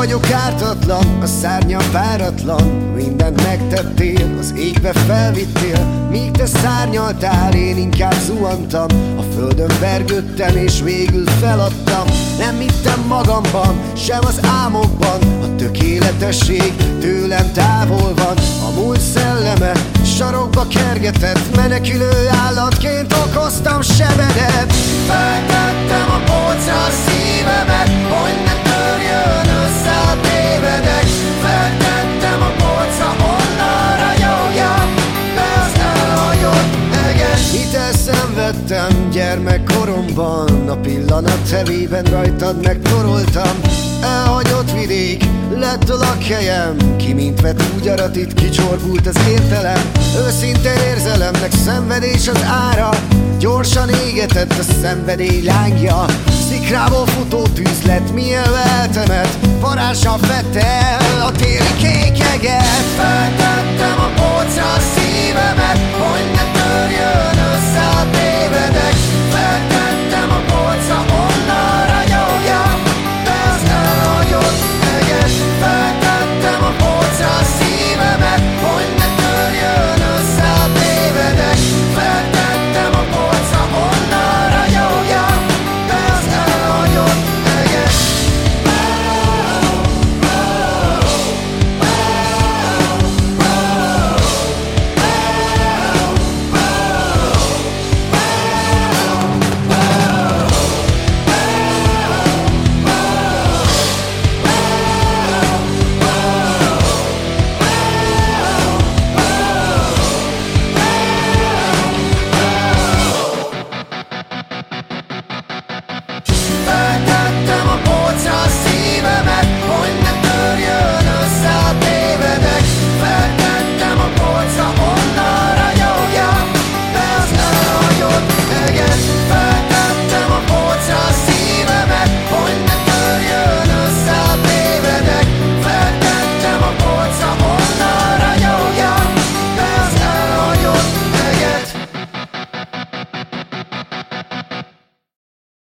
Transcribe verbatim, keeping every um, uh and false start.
vagyok ártatlan, a szárnyam páratlan. Mindent megtettél, az égbe felvittél. Míg te szárnyaltál, én inkább zuhantam. A földön vergődtem és végül feladtam. Nem hittem magamban, sem az álmokban. A tökéletesség tőlem távol van. A múlt szelleme sarokba kergetett. Menekülő állatként okoztam sebedet. Feltettem a polcra a szívemet, hogy ne törjön össze a tévedek. Feltettem a polcra, onnan ragyogja be az elhagyott eget. Hitel szenvedtem gyermekkoromban, a pillanat hevében rajtad megtoroltam. Elhagyott vidék lett a lakhelyem, ki mint vett úgy arat, itt kicsorbult az értelem. Őszinte érzelemnek szenvedés az ára, gyorsan égetett a szenvedély lángja. Szikrából futó tűz lett, mielőtt eltemet, varázssal fette el